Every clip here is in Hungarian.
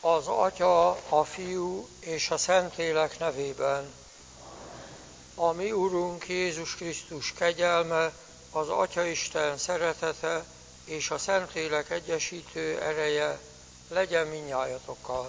Az Atya, a Fiú és a Szentlélek nevében. A mi Urunk Jézus Krisztus kegyelme, az Atyaisten szeretete és a Szentlélek egyesítő ereje legyen mindnyájatokkal.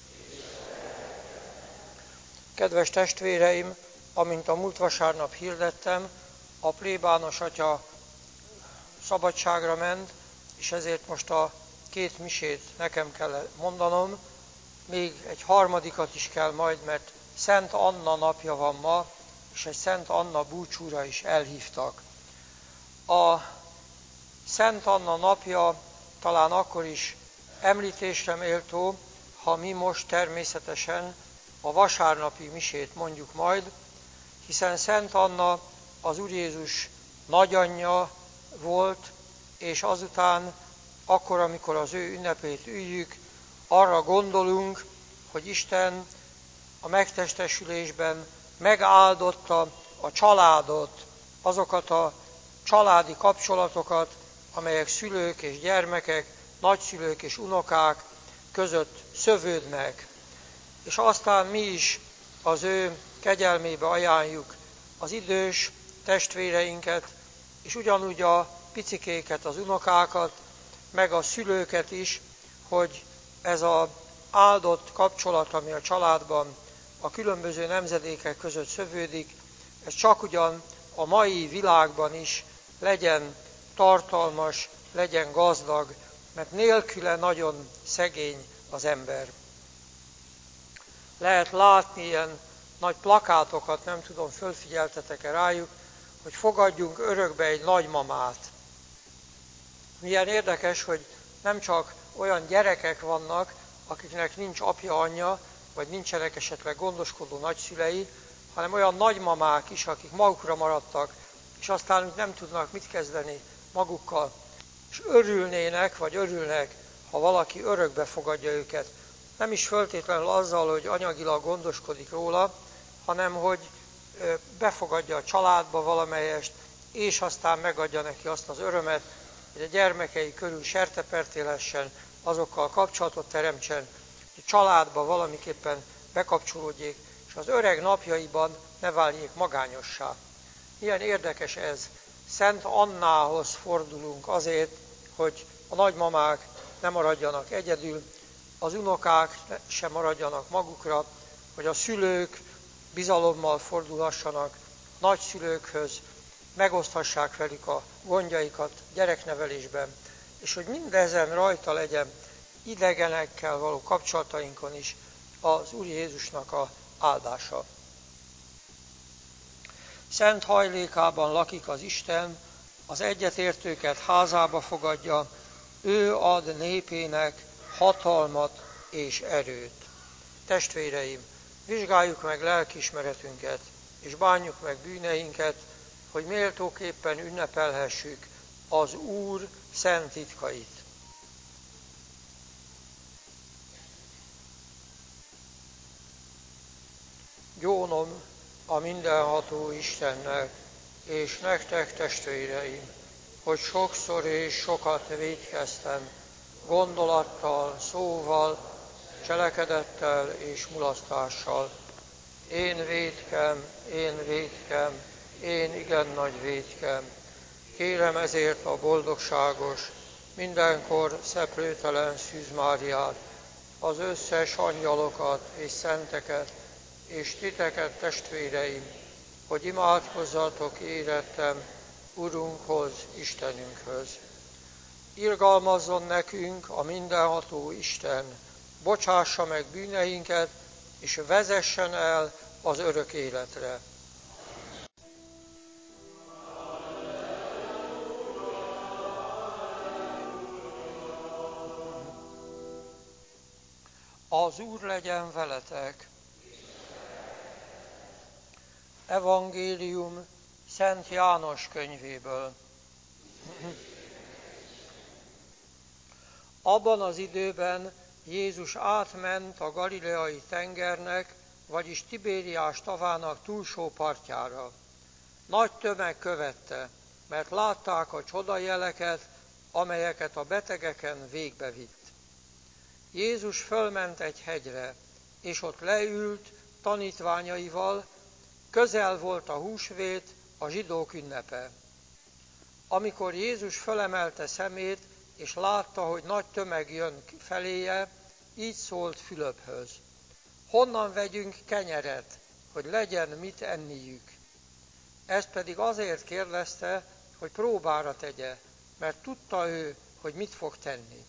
Kedves testvéreim, amint a múlt vasárnap hirdettem, a plébános atya szabadságra ment, és ezért most a 2 misét nekem kell mondanom, még egy harmadikat is kell majd, mert Szent Anna napja van ma, és egy Szent Anna búcsúra is elhívtak. A Szent Anna napja talán akkor is említésre méltó, ha mi most természetesen a vasárnapi misét mondjuk majd, hiszen Szent Anna az Úr Jézus nagyanyja volt, és azután, akkor, amikor az ő ünnepét üljük, arra gondolunk, hogy Isten a megtestesülésben megáldotta a családot, azokat a családi kapcsolatokat, amelyek szülők és gyermekek, nagyszülők és unokák között szövődnek. És aztán mi is az ő kegyelmébe ajánljuk az idős testvéreinket, és ugyanúgy a picikéket, az unokákat, meg a szülőket is, hogy ez az áldott kapcsolat, ami a családban a különböző nemzedékek között szövődik, ez csak ugyan a mai világban is legyen tartalmas, legyen gazdag, mert nélküle nagyon szegény az ember. Lehet látni ilyen nagy plakátokat, nem tudom, fölfigyeltetek-e rájuk, hogy fogadjunk örökbe egy nagymamát. Milyen érdekes, hogy nem csak olyan gyerekek vannak, akiknek nincs apja, anyja, vagy nincsenek esetleg gondoskodó nagyszülei, hanem olyan nagymamák is, akik magukra maradtak, és aztán nem tudnak mit kezdeni magukkal, és örülnének, vagy örülnek, ha valaki örökbe fogadja őket. Nem is föltétlenül azzal, hogy anyagilag gondoskodik róla, hanem hogy befogadja a családba valamelyest, és aztán megadja neki azt az örömet, hogy a gyermekei körül sertepert élhessen, azokkal kapcsolatot teremtsen, hogy a családba valamiképpen bekapcsolódjék, és az öreg napjaiban ne váljék magányossá. Milyen érdekes ez. Szent Annához fordulunk azért, hogy a nagymamák ne maradjanak egyedül, az unokák sem maradjanak magukra, hogy a szülők bizalommal fordulhassanak nagyszülőkhöz, megoszthassák velük a gondjaikat gyereknevelésben, és hogy mindezen rajta legyen idegenekkel való kapcsolatainkon is az Úr Jézusnak az áldása. Szent hajlékában lakik az Isten, az egyetértőket házába fogadja, ő ad népének hatalmat és erőt. Testvéreim, vizsgáljuk meg lelkiismeretünket, és bánjuk meg bűneinket, hogy méltóképpen ünnepelhessük az Úr szent titkait. Gyónom a mindenható Istennek, és nektek, testvéreim, hogy sokszor és sokat vétkeztem, gondolattal, szóval, cselekedettel és mulasztással. Én vétkem, én igen nagy vétkem. Kérem ezért a boldogságos, mindenkor szeplőtelen Szűz Máriát, az összes angyalokat és szenteket, és titeket, testvéreim, hogy imádkozzatok érettem Urunkhoz, Istenünkhöz. Irgalmazzon nekünk a mindenható Isten, bocsássa meg bűneinket, és vezessen el az örök életre. Az Úr legyen veletek. Evangélium Szent János könyvéből. Abban az időben Jézus átment a Galileai tengernek, vagyis Tibériás tavának túlsó partjára. Nagy tömeg követte, mert látták a csodajeleket, amelyeket a betegeken végbevitt. Jézus fölment egy hegyre, és ott leült tanítványaival, közel volt a húsvét, a zsidók ünnepe. Amikor Jézus fölemelte szemét, és látta, hogy nagy tömeg jön feléje, így szólt Fülöphöz: honnan vegyünk kenyeret, hogy legyen mit enniük? Ezt pedig azért kérdezte, hogy próbára tegye, mert tudta ő, hogy mit fog tenni.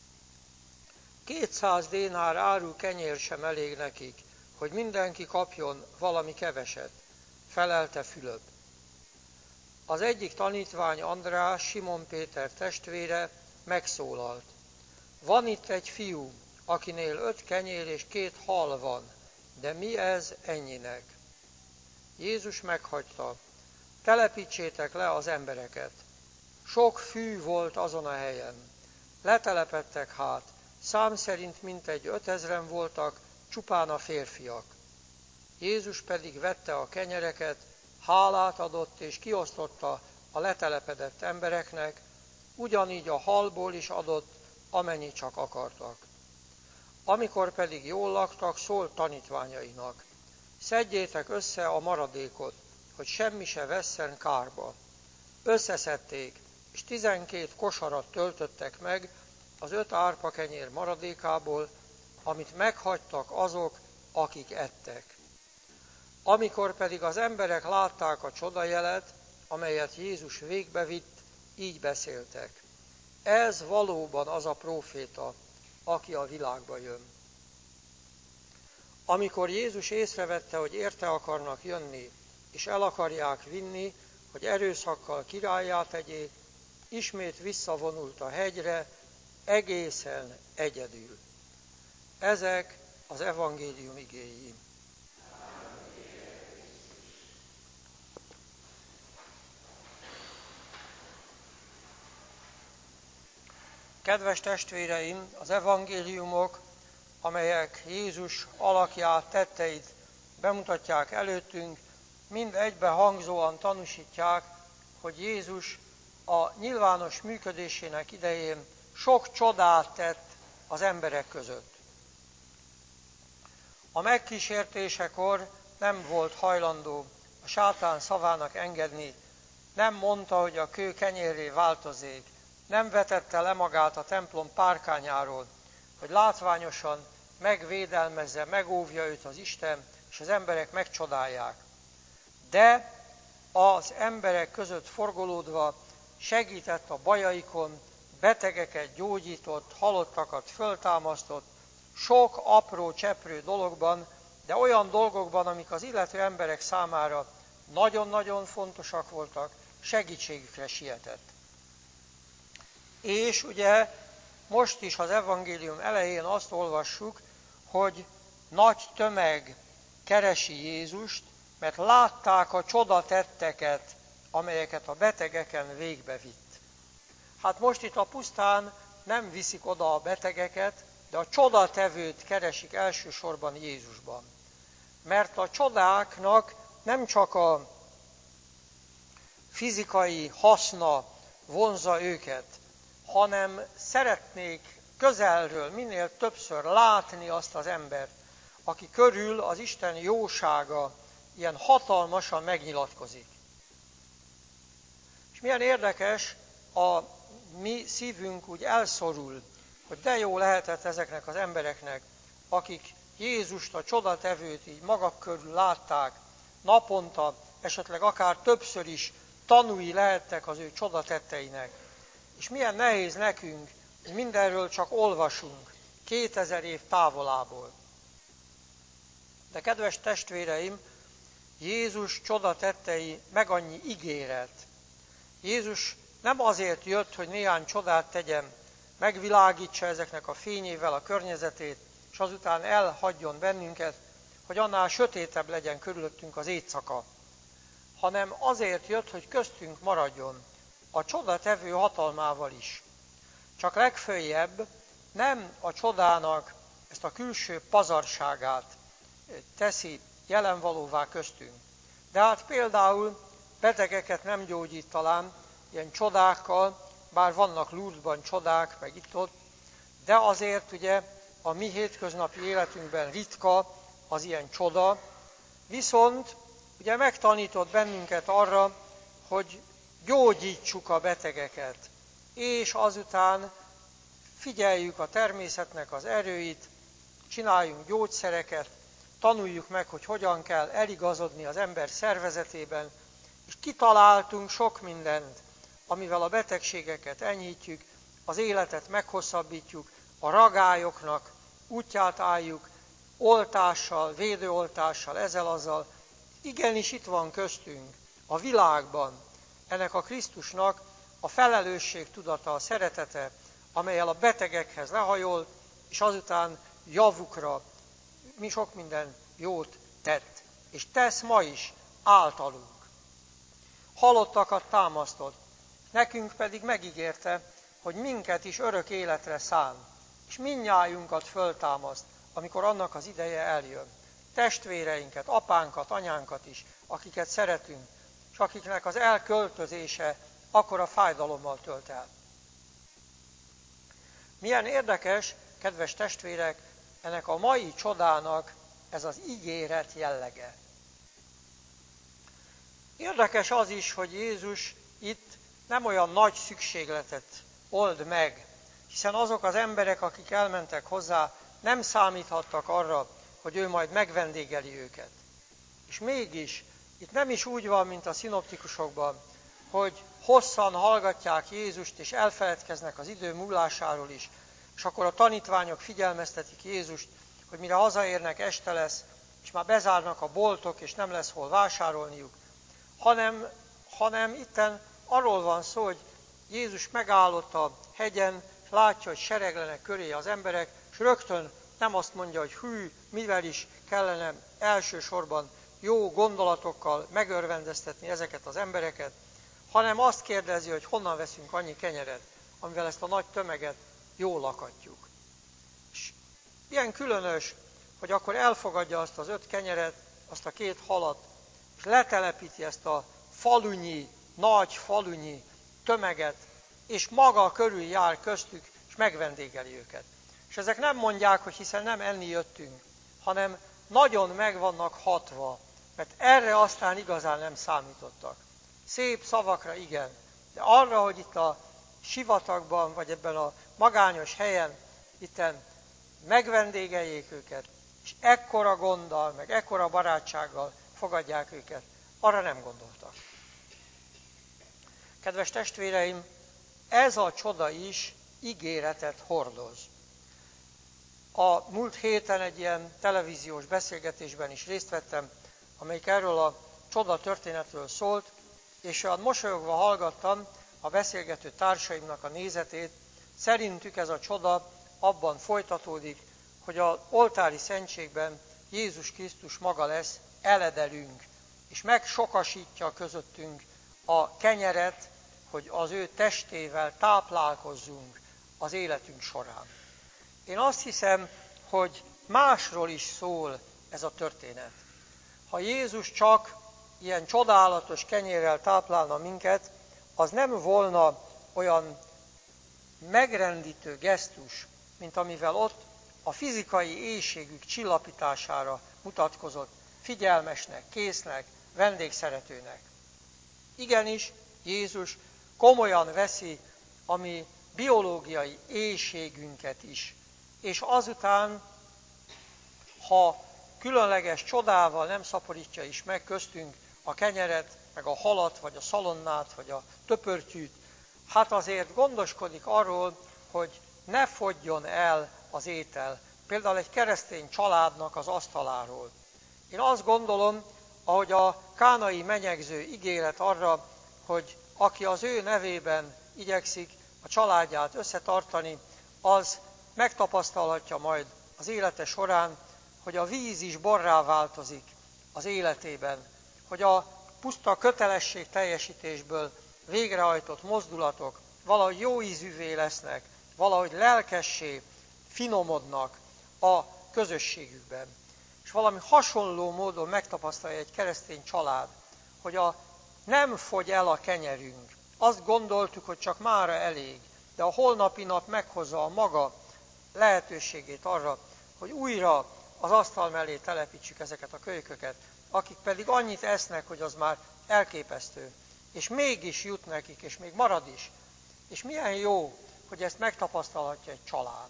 200 dénár áru kenyér sem elég nekik, hogy mindenki kapjon valami keveset, felelte Fülöp. Az egyik tanítvány, András, Simon Péter testvére megszólalt: van itt egy fiú, akinél 5 kenyér és 2 hal van, de mi ez ennyinek? Jézus meghagyta: telepítsétek le az embereket. Sok fű volt azon a helyen. Letelepedtek hát, szám szerint mintegy 5000 voltak, csupán a férfiak. Jézus pedig vette a kenyereket, hálát adott és kiosztotta a letelepedett embereknek, ugyanígy a halból is adott, amennyit csak akartak. Amikor pedig jól laktak, szólt tanítványainak: szedjétek össze a maradékot, hogy semmi se vesszen kárba. Összeszedték, és 12 kosarat töltöttek meg az 5 árpakenyér maradékából, amit meghagytak azok, akik ettek. Amikor pedig az emberek látták a csodajelet, amelyet Jézus végbevitt, így beszéltek: ez valóban az a próféta, aki a világba jön. Amikor Jézus észrevette, hogy érte akarnak jönni, és el akarják vinni, hogy erőszakkal királlyá tegyék, ismét visszavonult a hegyre, egészen egyedül. Ezek az evangélium igéi. Kedves testvéreim, az evangéliumok, amelyek Jézus alakját, tetteit bemutatják előttünk, mind egybehangzóan tanúsítják, hogy Jézus a nyilvános működésének idején sok csodát tett az emberek között. A megkísértésekor nem volt hajlandó a sátán szavának engedni, nem mondta, hogy a kő kenyérré változzék, nem vetette le magát a templom párkányáról, hogy látványosan megvédelmezze, megóvja őt az Isten, és az emberek megcsodálják. De az emberek között forgolódva segített a bajaikon, betegeket gyógyított, halottakat föltámasztott, sok apró cseprő dologban, de olyan dolgokban, amik az illető emberek számára nagyon-nagyon fontosak voltak, segítségükre sietett. És ugye most is az evangélium elején azt olvassuk, hogy nagy tömeg keresi Jézust, mert látták a csodatetteket, amelyeket a betegeken végbevitt. Hát most itt a pusztán nem viszik oda a betegeket, de a csodatevőt keresik elsősorban Jézusban. Mert a csodáknak nem csak a fizikai haszna vonzza őket, hanem szeretnék közelről minél többször látni azt az embert, aki körül az Isten jósága ilyen hatalmasan megnyilatkozik. És milyen érdekes, a mi szívünk úgy elszorul, hogy de jó lehetett ezeknek az embereknek, akik Jézust, a csodatevőt így maguk körül látták, naponta, esetleg akár többször is tanúi lehettek az ő csodatetteinek. És milyen nehéz nekünk, hogy mindenről csak olvasunk, 2000 év távolából. De kedves testvéreim, Jézus csodatettei meg annyi ígéret. Jézus nem azért jött, hogy néhány csodát tegyen, megvilágítsa ezeknek a fényével a környezetét, és azután elhagyjon bennünket, hogy annál sötétebb legyen körülöttünk az éjszaka, hanem azért jött, hogy köztünk maradjon, a csodatevő hatalmával is. Csak legföljebb nem a csodának ezt a külső pazarságát teszi jelenvalóvá köztünk. De hát például betegeket nem gyógyít talán ilyen csodákkal, bár vannak Lourdesban csodák, meg itt-ott, de azért ugye a mi hétköznapi életünkben ritka az ilyen csoda, viszont ugye megtanított bennünket arra, hogy gyógyítsuk a betegeket, és azután figyeljük a természetnek az erőit, csináljunk gyógyszereket, tanuljuk meg, hogy hogyan kell eligazodni az ember szervezetében, és kitaláltunk sok mindent, amivel a betegségeket enyhítjük, az életet meghosszabbítjuk, a ragályoknak útját álljuk, oltással, védőoltással, ezzel-azzal. Igenis itt van köztünk, a világban, ennek a Krisztusnak a felelősségtudata, a szeretete, amellyel a betegekhez lehajol, és azután javukra mi sok minden jót tett, és tesz ma is általunk. Halottakat támasztott, nekünk pedig megígérte, hogy minket is örök életre szán, és mindnyájunkat föltámaszt, amikor annak az ideje eljön. Testvéreinket, apánkat, anyánkat is, akiket szeretünk, és akiknek az elköltözése akkora fájdalommal tölt el. Milyen érdekes, kedves testvérek, ennek a mai csodának ez az ígéret jellege. Érdekes az is, hogy Jézus itt nem olyan nagy szükségletet old meg, hiszen azok az emberek, akik elmentek hozzá, nem számíthattak arra, hogy ő majd megvendégeli őket. És mégis, itt nem is úgy van, mint a szinoptikusokban, hogy hosszan hallgatják Jézust, és elfeledkeznek az idő múlásáról is, és akkor a tanítványok figyelmeztetik Jézust, hogy mire hazaérnek, este lesz, és már bezárnak a boltok, és nem lesz hol vásárolniuk, hanem itten arról van szó, hogy Jézus megállott a hegyen, és látja, hogy sereglenek köré az emberek, és rögtön nem azt mondja, hogy hű, mivel is kellene elsősorban jó gondolatokkal megörvendeztetni ezeket az embereket, hanem azt kérdezi, hogy honnan veszünk annyi kenyeret, amivel ezt a nagy tömeget jól lakatjuk. És ilyen különös, hogy akkor elfogadja azt az 5 kenyeret, azt a 2 halat, és letelepíti ezt a falunyi, nagy falunyi tömeget, és maga körül jár köztük, és megvendégeli őket. És ezek nem mondják, hogy hiszen nem enni jöttünk, hanem nagyon meg vannak hatva, mert erre aztán igazán nem számítottak. Szép szavakra igen, de arra, hogy itt a sivatagban, vagy ebben a magányos helyen itten megvendégeljék őket, és ekkora gonddal, meg ekkora barátsággal fogadják őket, arra nem gondoltak. Kedves testvéreim, ez a csoda is ígéretet hordoz. A múlt héten egy ilyen televíziós beszélgetésben is részt vettem, amelyik erről a csoda történetről szólt, és olyan mosolyogva hallgattam a beszélgető társaimnak a nézetét. Szerintük ez a csoda abban folytatódik, hogy az oltári szentségben Jézus Krisztus maga lesz eledelünk, és megsokasítja közöttünk a kenyeret, hogy az ő testével táplálkozzunk az életünk során. Én azt hiszem, hogy másról is szól ez a történet. Ha Jézus csak ilyen csodálatos kenyérrel táplálna minket, az nem volna olyan megrendítő gesztus, mint amivel ott a fizikai éhségük csillapítására mutatkozott, figyelmesnek, késznek, vendégszeretőnek. Igenis, Jézus komolyan veszi a mi biológiai éhségünket is, és azután, ha különleges csodával nem szaporítja is meg köztünk a kenyeret, meg a halat, vagy a szalonnát, vagy a töpörtyűt, hát azért gondoskodik arról, hogy ne fogyjon el az étel, például egy keresztény családnak az asztaláról. Én azt gondolom, ahogy a kánai menyegző ígéret arra, hogy aki az ő nevében igyekszik a családját összetartani, az megtapasztalhatja majd az élete során, hogy a víz is borrá változik az életében, hogy a puszta kötelesség teljesítésből végrehajtott mozdulatok valahogy jó ízűvé lesznek, valahogy lelkessé finomodnak a közösségükben. És valami hasonló módon megtapasztalja egy keresztény család, hogy nem fogy el a kenyerünk. Azt gondoltuk, hogy csak mára elég, de a holnapi nap meghozza a maga lehetőségét arra, hogy újra az asztal mellé telepítsük ezeket a kölyköket, akik pedig annyit esznek, hogy az már elképesztő. És mégis jut nekik, és még marad is. És milyen jó, hogy ezt megtapasztalhatja egy család.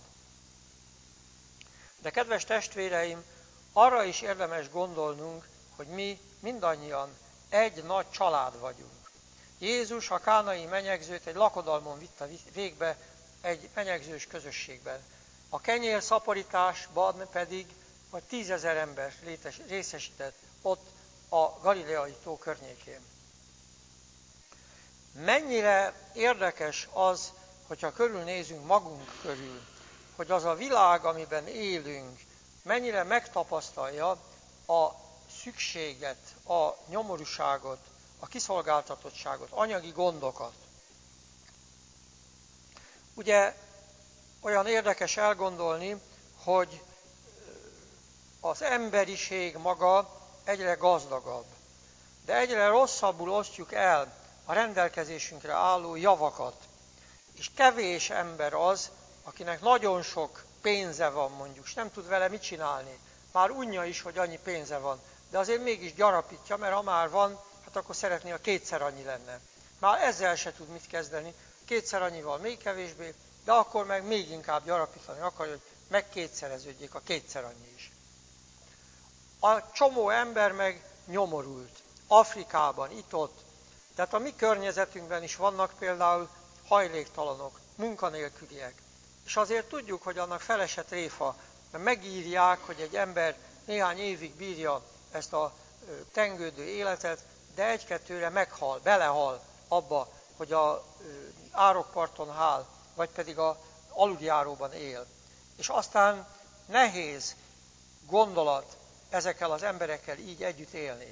De kedves testvéreim, arra is érdemes gondolnunk, hogy mi mindannyian egy nagy család vagyunk. Jézus a kánai menyegzőt egy lakodalmon vitte végbe, egy menyegzős közösségben. A kenyér szaporításban pedig vagy 10 000 ember részesített ott a Galileai tó környékén. Mennyire érdekes az, hogyha körülnézünk magunk körül, hogy az a világ, amiben élünk, mennyire megtapasztalja a szükséget, a nyomorúságot, a kiszolgáltatottságot, anyagi gondokat. Ugye olyan érdekes elgondolni, hogy az emberiség maga egyre gazdagabb, de egyre rosszabbul osztjuk el a rendelkezésünkre álló javakat. És kevés ember az, akinek nagyon sok pénze van mondjuk, és nem tud vele mit csinálni. Már unja is, hogy annyi pénze van, de azért mégis gyarapítja, mert ha már van, hát akkor szeretné, ha 2-szer annyi lenne. Már ezzel se tud mit kezdeni, 2-szer annyival még kevésbé, de akkor meg még inkább gyarapítani akarja, hogy meg 2-szereződjék a 2-szer annyi is. A csomó ember meg nyomorult. Afrikában, itt-ott. Tehát a mi környezetünkben is vannak például hajléktalanok, munkanélküliek. És azért tudjuk, hogy annak felese tréfa, mert megírják, hogy egy ember néhány évig bírja ezt a tengődő életet, de 1-2-re meghal, belehal abba, hogy a árokparton hál, vagy pedig a aluljáróban él. És aztán nehéz gondolat ezekkel az emberekkel így együtt élni.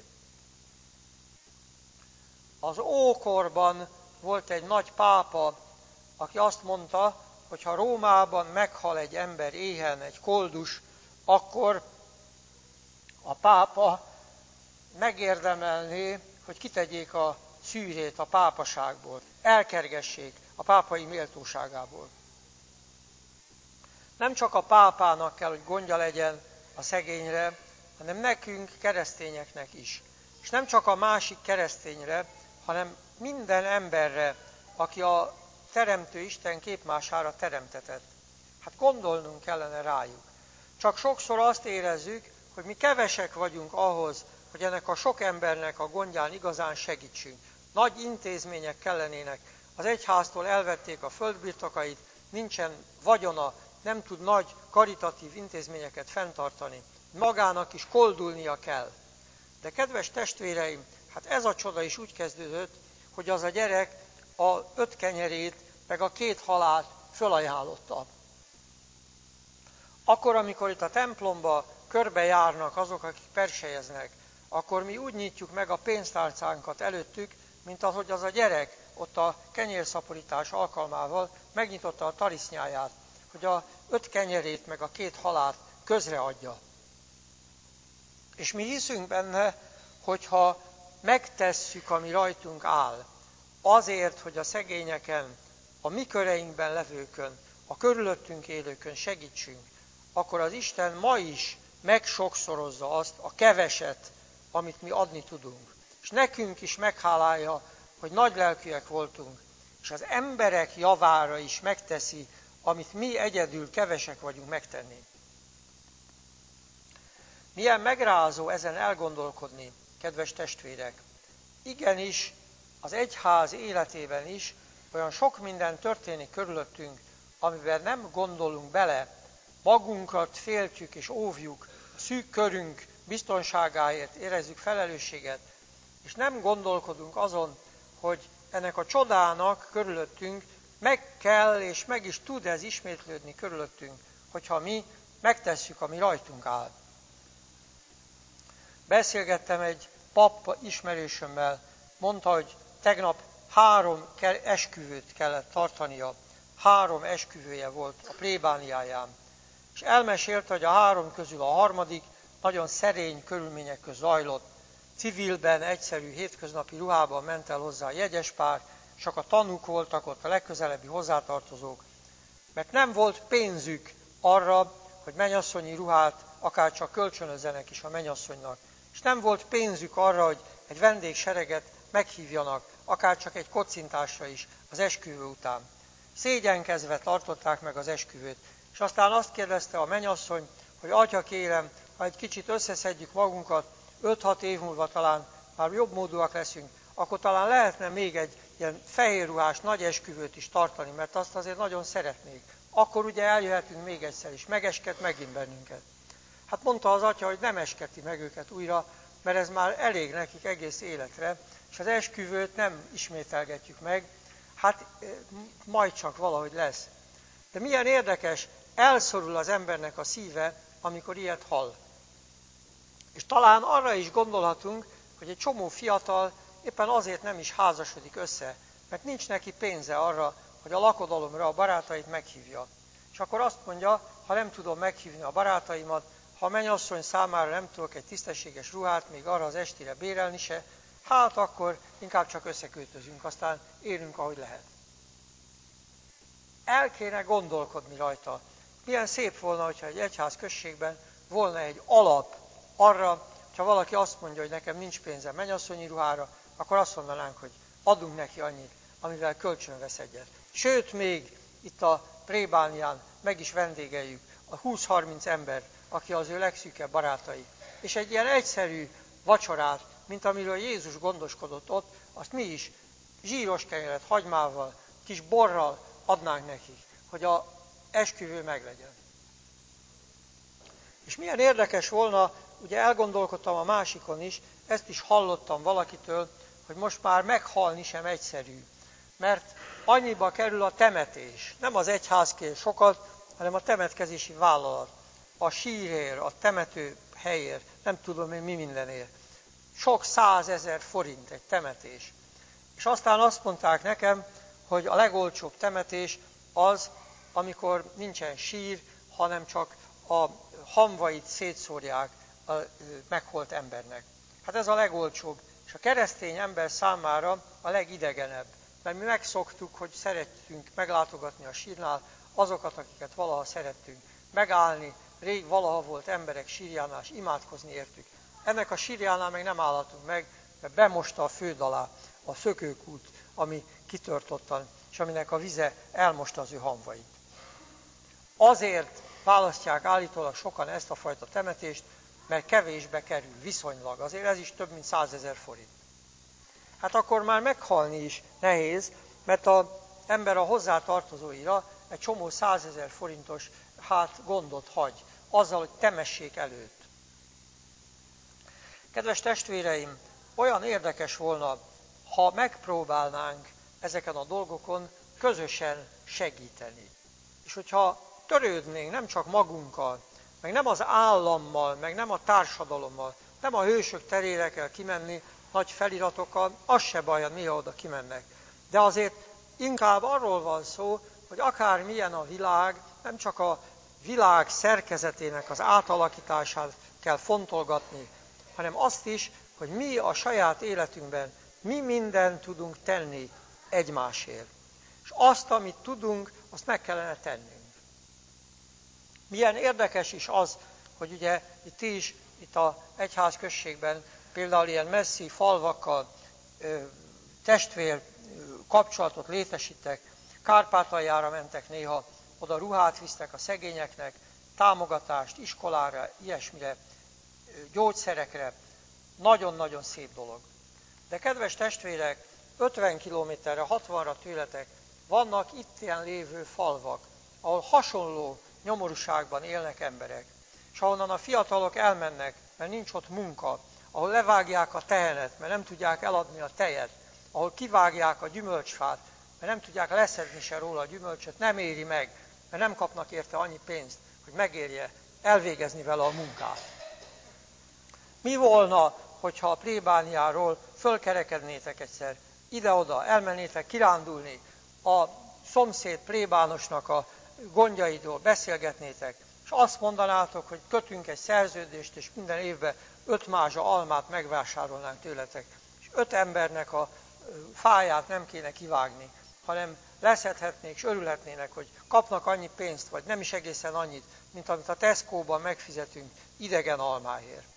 Az ókorban volt egy nagy pápa, aki azt mondta, hogy ha Rómában meghal egy ember éhen, egy koldus, akkor a pápa megérdemelné, hogy kitegyék a szűrét a pápaságból, elkergessék a pápai méltóságából. Nem csak a pápának kell, hogy gondja legyen a szegényre, hanem nekünk, keresztényeknek is. És nem csak a másik keresztényre, hanem minden emberre, aki a Teremtő Isten képmására teremtetett. Hát gondolnunk kellene rájuk. Csak sokszor azt érezzük, hogy mi kevesek vagyunk ahhoz, hogy ennek a sok embernek a gondján igazán segítsünk. Nagy intézmények kellenének. Az egyháztól elvették a földbirtokait, nincsen vagyona, nem tud nagy karitatív intézményeket fenntartani. Magának is koldulnia kell. De kedves testvéreim, hát ez a csoda is úgy kezdődött, hogy az a gyerek a 5 kenyerét, meg a 2 halált fölajánlotta. Akkor, amikor itt a templomba körbejárnak azok, akik persejeznek, akkor mi úgy nyitjuk meg a pénztárcánkat előttük, mint ahogy az a gyerek ott a kenyérszaporítás alkalmával megnyitotta a tarisznyáját, hogy a 5 kenyerét meg a 2 halált közreadja. És mi hiszünk benne, hogyha megtesszük, ami rajtunk áll, azért, hogy a szegényeken, a mi köreinkben levőkön, a körülöttünk élőkön segítsünk, akkor az Isten ma is megsokszorozza azt a keveset, amit mi adni tudunk. És nekünk is meghálálja, hogy nagylelkűek voltunk, és az emberek javára is megteszi, amit mi egyedül kevesek vagyunk megtenni. Milyen megrázó ezen elgondolkodni, kedves testvérek. Igenis, az egyház életében is olyan sok minden történik körülöttünk, amiben nem gondolunk bele, magunkat féltjük és óvjuk, a szűk körünk biztonságáért érezzük felelősséget, és nem gondolkodunk azon, hogy ennek a csodának körülöttünk meg kell és meg is tud ez ismétlődni körülöttünk, hogyha mi megtesszük, ami rajtunk áll. Beszélgettem egy pap ismerősömmel, mondta, hogy tegnap 3 esküvőt kellett tartania, 3 esküvője volt a plébániáján. És elmesélte, hogy a 3 közül a 3. nagyon szerény körülmények között zajlott. Civilben, egyszerű hétköznapi ruhában ment el hozzá a jegyespár, csak a tanúk voltak ott, a legközelebbi hozzátartozók, mert nem volt pénzük arra, hogy mennyasszonyi ruhát akár csak kölcsönözzenek is a mennyasszonynak. És nem volt pénzük arra, hogy egy vendégsereget meghívjanak, akár csak egy kocintásra is az esküvő után. Szégyenkezve tartották meg az esküvőt. És aztán azt kérdezte a mennyasszony, hogy atya kérem, ha egy kicsit összeszedjük magunkat, 5-6 év múlva talán már jobb módúak leszünk, akkor talán lehetne még egy ilyen fehérruhás nagy esküvőt is tartani, mert azt azért nagyon szeretnék. Akkor ugye eljöhetünk még egyszer is, megesket megint bennünket. Hát mondta az atya, hogy nem esketi meg őket újra, mert ez már elég nekik egész életre, és az esküvőt nem ismételgetjük meg, hát majd csak valahogy lesz. De milyen érdekes, elszorul az embernek a szíve, amikor ilyet hall. És talán arra is gondolhatunk, hogy egy csomó fiatal éppen azért nem is házasodik össze, mert nincs neki pénze arra, hogy a lakodalomra a barátait meghívja. És akkor azt mondja, ha nem tudom meghívni a barátaimat, ha a mennyasszony számára nem tudok egy tisztességes ruhát még arra az estére bérelni se, hát akkor inkább csak összeköltözünk, aztán élünk, ahogy lehet. El kéne gondolkodni rajta. Milyen szép volna, hogyha egy egyház községben volna egy alap arra, ha valaki azt mondja, hogy nekem nincs pénzem mennyasszonyi ruhára, akkor azt mondanánk, hogy adunk neki annyit, amivel kölcsön vesz egyet. Sőt, még itt a plébánián meg is vendégeljük a 20-30 ember, aki az ő legszűkebb barátai. És egy ilyen egyszerű vacsorát, mint amiről Jézus gondoskodott ott, azt mi is zsíros kenyeret hagymával, kis borral adnánk nekik, hogy az esküvő meglegyen. És milyen érdekes volna, ugye elgondolkodtam a másikon is, ezt is hallottam valakitől, hogy most már meghalni sem egyszerű, mert annyiba kerül a temetés. Nem az egyház kér sokat, hanem a temetkezési vállalat. A sírér, a temető helyér, nem tudom én mi mindenért. Sok 100 000 forint egy temetés. És aztán azt mondták nekem, hogy a legolcsóbb temetés az, amikor nincsen sír, hanem csak a hamvait szétszórják a meghalt embernek. Hát ez a legolcsóbb, és a keresztény ember számára a legidegenebb. Mert mi megszoktuk, hogy szeretünk meglátogatni a sírnál azokat, akiket valaha szerettünk. Megállni, rég valaha volt emberek sírjánál, és imádkozni értük. Ennek a sírjánál még nem állhatunk meg, mert bemosta a föld alá a szökőkút, ami kitört ottan, és aminek a vize elmosta az ő hamvait. Azért választják állítólag sokan ezt a fajta temetést, mert kevésbe kerül, viszonylag. Azért ez is több mint 100 000 forint. Hát akkor már meghalni is nehéz, mert az ember a hozzátartozóira egy csomó 100 000 forintos gondot hagy, azzal, hogy temessék előtt. Kedves testvéreim, olyan érdekes volna, ha megpróbálnánk ezeken a dolgokon közösen segíteni. És hogyha törődnénk nem csak magunkkal, meg nem az állammal, meg nem a társadalommal, nem a hősök terére kell kimenni nagy feliratokkal, az se baj, ha néha oda kimennek. De azért inkább arról van szó, hogy akármilyen a világ, nem csak a világ szerkezetének az átalakítását kell fontolgatni, hanem azt is, hogy mi a saját életünkben, mi mindent tudunk tenni egymásért. És azt, amit tudunk, azt meg kellene tennünk. Milyen érdekes is az, hogy ugye ti is itt az egyház községben például ilyen messzi falvakkal testvér kapcsolatot létesítek, Kárpátaljára mentek néha, oda ruhát visztek a szegényeknek, támogatást, iskolára, ilyesmire, gyógyszerekre. Nagyon-nagyon szép dolog. De kedves testvérek, 50 kilométerre, 60-ra tőletek vannak itt ilyen lévő falvak, ahol hasonló nyomorúságban élnek emberek, és ahonnan a fiatalok elmennek, mert nincs ott munka, ahol levágják a tehenet, mert nem tudják eladni a tejet, ahol kivágják a gyümölcsfát, mert nem tudják leszedni se róla a gyümölcsöt, nem éri meg, mert nem kapnak érte annyi pénzt, hogy megérje elvégezni vele a munkát. Mi volna, hogyha a plébániáról fölkerekednétek egyszer, ide-oda, elmennétek kirándulni, a szomszéd plébánosnak a gondjaidról beszélgetnétek, és azt mondanátok, hogy kötünk egy szerződést, és minden évben 5 mázsa almát megvásárolnánk tőletek, és 5 embernek a fáját nem kéne kivágni, hanem leszedhetnék, és örülhetnének, hogy kapnak annyi pénzt, vagy nem is egészen annyit, mint amit a Tesco-ban megfizetünk idegen almáért.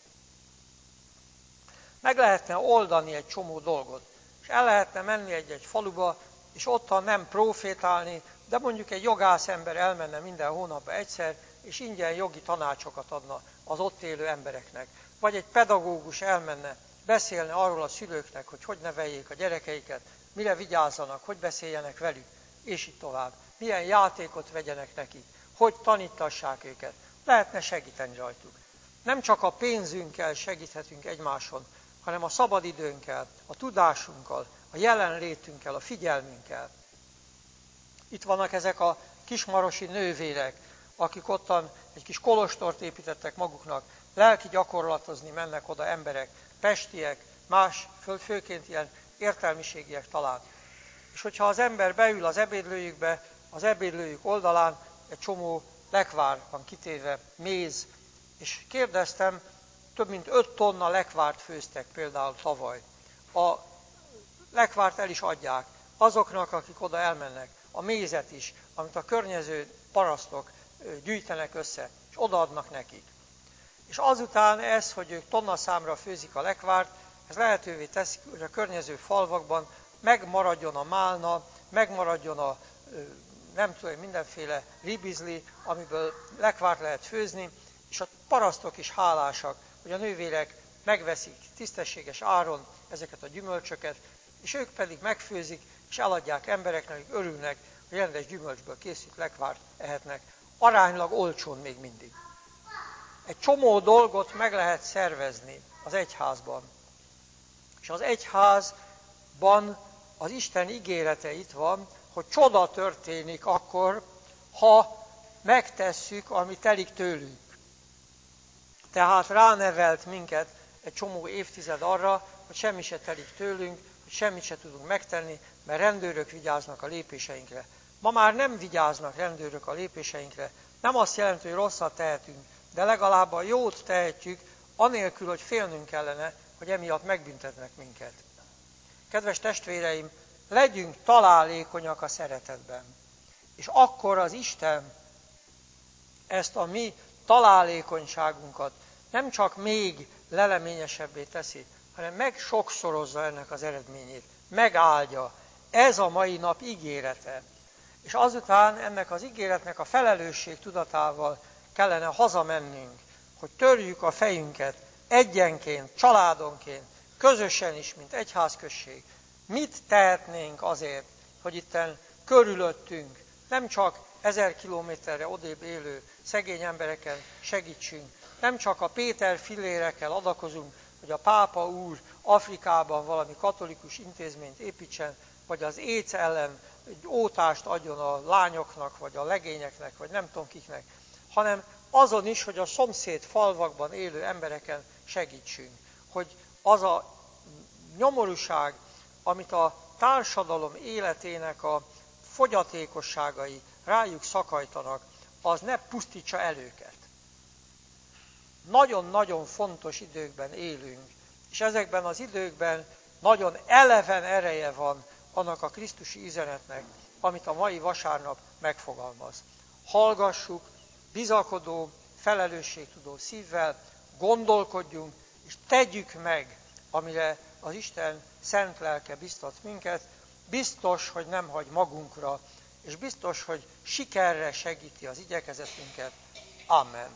Meg lehetne oldani egy csomó dolgot, és el lehetne menni egy faluba, és ottan nem profétálni, de mondjuk egy jogász ember elmenne minden hónapban egyszer, és ingyen jogi tanácsokat adna az ott élő embereknek. Vagy egy pedagógus elmenne, beszélne arról a szülőknek, hogy neveljék a gyerekeiket, mire vigyázzanak, hogy beszéljenek velük, és így tovább. Milyen játékot vegyenek nekik, hogy tanítassák őket. Lehetne segíteni rajtuk. Nem csak a pénzünkkel segíthetünk egymáson, hanem a szabadidőnkkel, a tudásunkkal, a jelenlétünkkel, a figyelmünkkel. Itt vannak ezek a kismarosi nővérek, akik ottan egy kis kolostort építettek maguknak, lelki gyakorlatozni mennek oda emberek, pestiek, más, főként ilyen értelmiségiek talán. És hogyha az ember beül az ebédlőjükbe, az ebédlőjük oldalán egy csomó lekvár van kitéve, méz, és kérdeztem, több mint 5 tonna lekvárt főztek például tavaly. A lekvárt el is adják azoknak, akik oda elmennek, a mézet is, amit a környező parasztok gyűjtenek össze, és odaadnak nekik. És azután ez, hogy ők tonnaszámra főzik a lekvárt, ez lehetővé teszi, hogy a környező falvakban megmaradjon a málna, megmaradjon a nem tudom, mindenféle ribizli, amiből lekvárt lehet főzni, és a parasztok is hálásak, hogy a nővérek megveszik tisztességes áron ezeket a gyümölcsöket, és ők pedig megfőzik, és eladják embereknek, akik örülnek, hogy rendes gyümölcsből készült lekvárt ehetnek. Aránylag olcsón még mindig. Egy csomó dolgot meg lehet szervezni az egyházban. És az egyházban az Isten ígérete itt van, hogy csoda történik akkor, ha megtesszük, ami telik tőlünk. Tehát ránevelt minket egy csomó évtized arra, hogy semmi se telik tőlünk, hogy semmit se tudunk megtenni, mert rendőrök vigyáznak a lépéseinkre. Ma már nem vigyáznak rendőrök a lépéseinkre, nem azt jelenti, hogy rosszat tehetünk, de legalább a jót tehetjük, anélkül, hogy félnünk kellene, hogy emiatt megbüntetnek minket. Kedves testvéreim, legyünk találékonyak a szeretetben. És akkor az Isten ezt a mi találékonyságunkat nem csak még leleményesebbé teszi, hanem megsokszorozza ennek az eredményét, megáldja. Ez a mai nap ígérete. És azután ennek az ígéretnek a felelősség tudatával kellene hazamennünk, hogy törjük a fejünket egyenként, családonként, közösen is, mint egyházközség. Mit tehetnénk azért, hogy itten körülöttünk nem csak 1000 kilométerre odébb élő szegény embereken segítsünk, nem csak a Péter fillérekkel adakozunk, hogy a pápa úr Afrikában valami katolikus intézményt építsen, vagy az AIDS ellen egy ótást adjon a lányoknak, vagy a legényeknek, vagy nem tudom kiknek, hanem azon is, hogy a szomszéd falvakban élő embereken segítsünk. Hogy az a nyomorúság, amit a társadalom életének a fogyatékosságai rájuk szakajtanak, az ne pusztítsa el őket. Nagyon-nagyon fontos időkben élünk, és ezekben az időkben nagyon eleven ereje van annak a krisztusi üzenetnek, amit a mai vasárnap megfogalmaz. Hallgassuk, bizakodó, felelősségtudó szívvel, gondolkodjunk, és tegyük meg, amire az Isten szent lelke biztat minket, biztos, hogy nem hagy magunkra, és biztos, hogy sikerre segíti az igyekezetünket. Amen.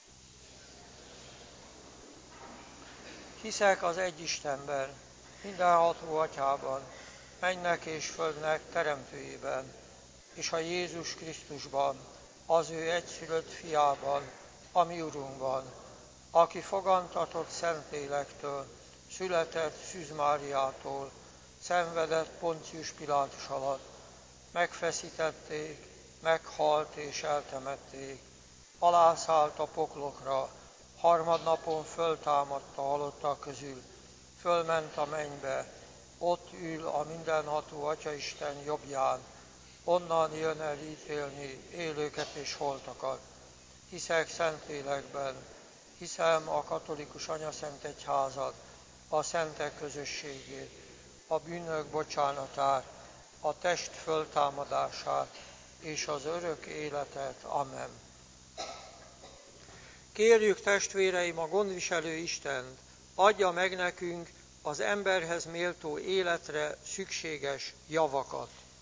Hiszek az egy Istenben, mindenható Atyában, mennek és földnek teremtőjében, és a Jézus Krisztusban, az ő egyszülött fiában, a mi Urunkban, aki fogantatott Szentlélektől, született Szűz Máriától, szenvedett Poncius Pilátus alatt, megfeszítették, meghalt és eltemették, alászállt a poklokra, harmadnapon föltámadt a halottak közül, fölment a mennybe, ott ül a mindenható Atyaisten jobbján, onnan jön el ítélni élőket és holtakat. Hiszek Szentlélekben, hiszem a katolikus anyaszent egyházat, a szentek közösségét, a bűnök bocsánatát, a test föltámadását és az örök életet. Amen. Kérjük, testvéreim, a gondviselő Istent, adja meg nekünk az emberhez méltó életre szükséges javakat.